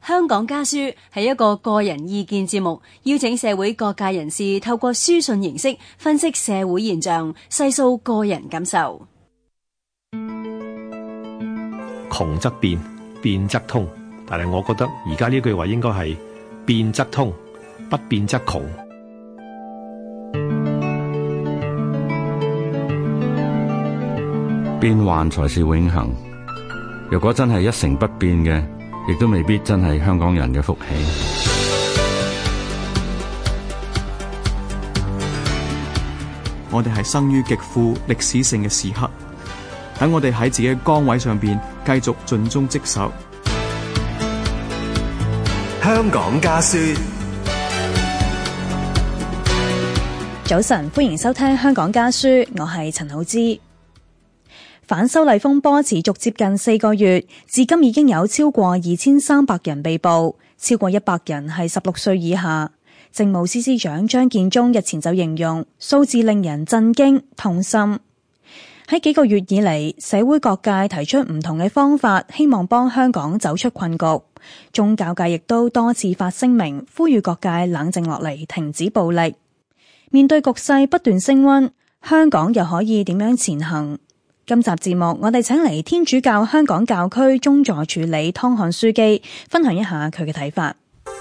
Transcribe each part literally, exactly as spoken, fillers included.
香港家書係一個個人意見節目，邀請社會各界人士透過書信形式分析社會現象，細數個人感受。 窮則變，變則通，但係我覺得而家呢句話應該係變則通，不變則窮。 變幻才是永恆。如果真係一成不變嘅，亦都未必真係香港人嘅福氣。 我哋係生於極富歷史性嘅時刻，等我哋喺自己嘅崗位上邊繼續盡忠職守。 香港家書。 早晨，歡迎收聽香港家書，我係陳浩之。反修例風波持續接近四個月，至今已經有超過二千三百人被捕，超過一百人係十六歲以下。政務司司長張建宗日前就形容數字令人震驚痛心。喺幾個月以嚟，社會各界提出唔同嘅方法，希望幫香港走出困局。宗教界亦都多次發聲明，呼籲各界冷靜落嚟，停止暴力。面對局勢不斷升溫，香港又可以點樣前行？今集節目，我哋請嚟天主教香港教區宗座署理湯漢樞機分享一下佢嘅睇法。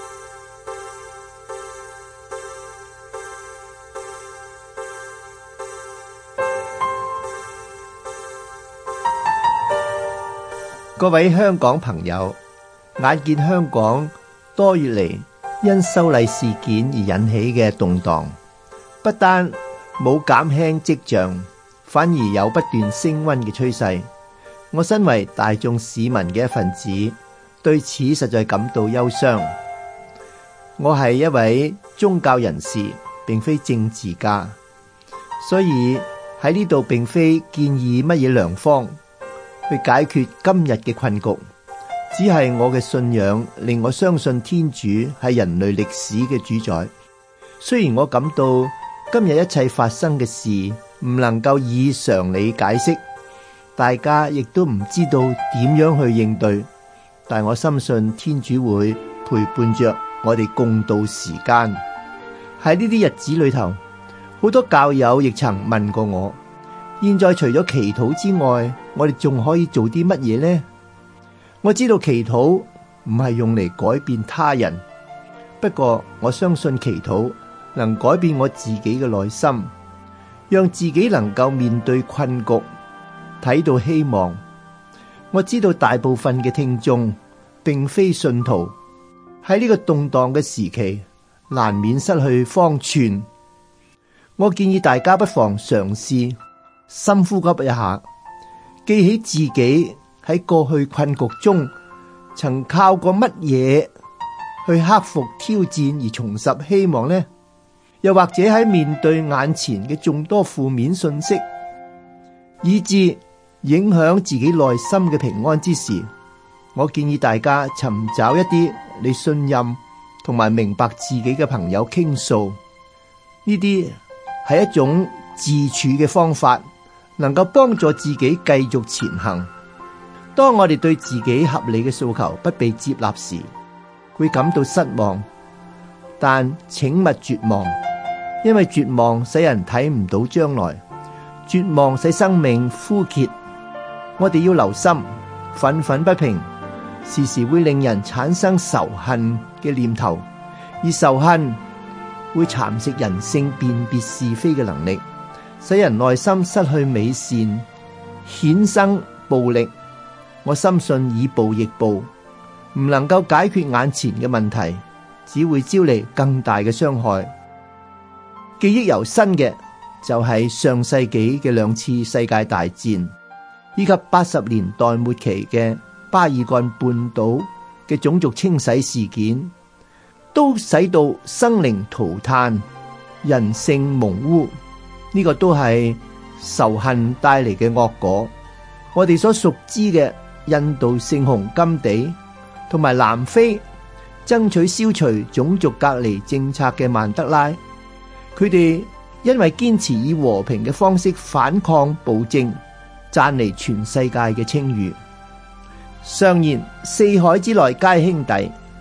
各位香港朋友，眼見香港多月嚟因修例事件而引起嘅動盪，不單冇減輕跡象，反而有不斷升溫嘅趨勢。我身為大眾市民嘅一份子，對此實在感到憂傷。我係一位宗教人士，並非政治家，所以喺呢度並非建議乜嘢良方去解決今日嘅困局，只係我嘅信仰令我相信天主係人類歷史嘅主宰。雖然我感到今日一切發生嘅事唔能夠以常理解釋，大家亦都唔知道點樣去應對，但我深信天主會陪伴着我哋共度時間。喺呢啲日子裏頭，好多教友亦曾問過我，現在除咗祈禱之外，我哋仲可以做啲乜嘢呢？我知道祈禱唔係用嚟改變他人，不過我相信祈禱能改變我自己嘅內心，讓自己能夠面對困局，睇到希望。我知道大部分嘅聽眾並非信徒，喺呢個動盪嘅時期，難免失去方寸。我建議大家不妨嘗試深呼吸一下，記起自己喺過去困局中曾靠過乜嘢去克服挑戰而重拾希望呢？又或者喺面對眼前嘅眾多負面信息，以致影響自己內心嘅平安之時，我建議大家尋找一啲你信任同埋明白自己嘅朋友傾訴。呢啲係一種自處嘅方法，能夠幫助自己繼續前行。當我哋對自己合理嘅訴求不被接納時，會感到失望，但請勿絕望。因為絕望使人睇唔到將來，絕望使生命枯竭。我哋要留心，憤憤不平時時會令人產生仇恨嘅念頭，而仇恨會蠶食人性辨別是非嘅能力，使人內心失去美善，衍生暴力。我深信以暴易暴唔能夠解決眼前嘅問題，只會招嚟更大嘅傷害。記憶猶新嘅就係上世紀嘅兩次世界大戰，以及八十年代末期嘅巴爾幹半島嘅種族清洗事件，都使到生靈塗炭、人性蒙污。呢個都係仇恨帶嚟嘅惡果。我哋所熟知嘅印度聖雄甘地同埋南非爭取消除種族隔離政策嘅曼德拉，佢哋因為堅持以和平嘅方式反抗暴政，賺嚟全世界嘅稱譽。常言四海之內皆兄弟，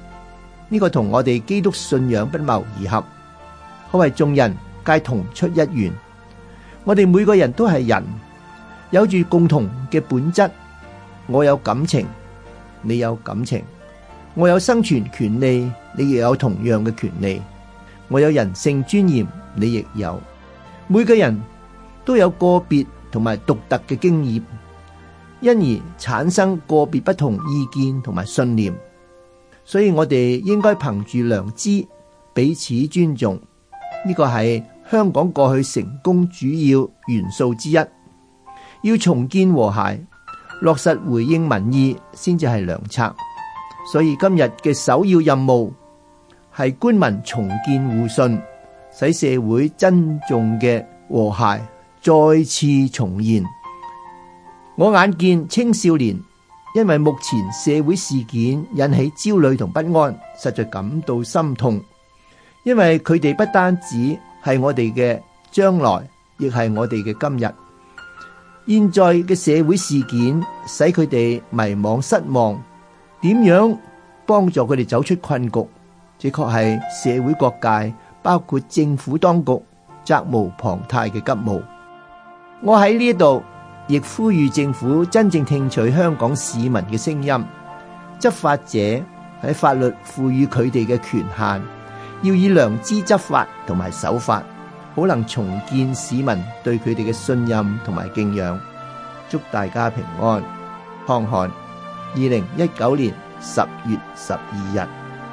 呢個同我哋基督信仰不謀而合，可謂眾人皆同出一源。我哋每個人都係人，有住共同嘅本質。我有感情，你有感情；我有生存權利，你亦有同樣嘅權利；我有人性尊嚴，你亦有。每個人都有個別同埋獨特嘅經驗，因而產生個別不同意見同埋信念。所以我哋應該憑住良知彼此尊重，呢個係香港過去成功主要元素之一。要重建和諧，落實回應民意先至係良策。所以今日嘅首要任務係官民重建互信，使社會真正嘅和諧再次重現。我眼見青少年因為目前社會事件引起焦慮同不安，實在感到心痛。因為佢哋不單止係我哋嘅將來，亦係我哋嘅今日。現在嘅社會事件使佢哋迷惘失望，點樣幫助佢哋走出困局，這確係社會各界包括政府當局責無旁貸嘅急務。我喺呢度亦呼籲政府真正聽取香港市民嘅聲音，執法者喺法律賦予佢哋嘅權限，要以良知執法同埋守法，好能重建市民對佢哋嘅信任同埋敬仰。祝大家平安。康翰，二零一九年十月十二日。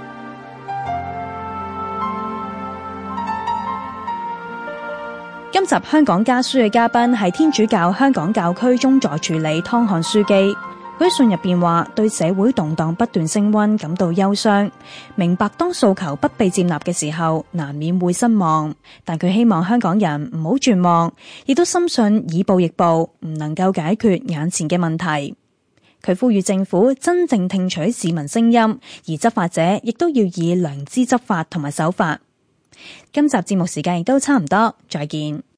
今集香港家書嘅嘉賓係天主教香港教區宗座助理湯漢樞機。佢喺信入邊話，對社會動盪不斷升溫感到憂傷，明白當訴求不被接納嘅時候，難免會失望。但佢希望香港人唔好絕望，亦都深信以暴易暴唔能夠解決眼前嘅問題。佢呼籲政府真正聽取市民聲音，而執法者亦都要以良知執法同埋守法。今集節目時間亦都差唔多，再見。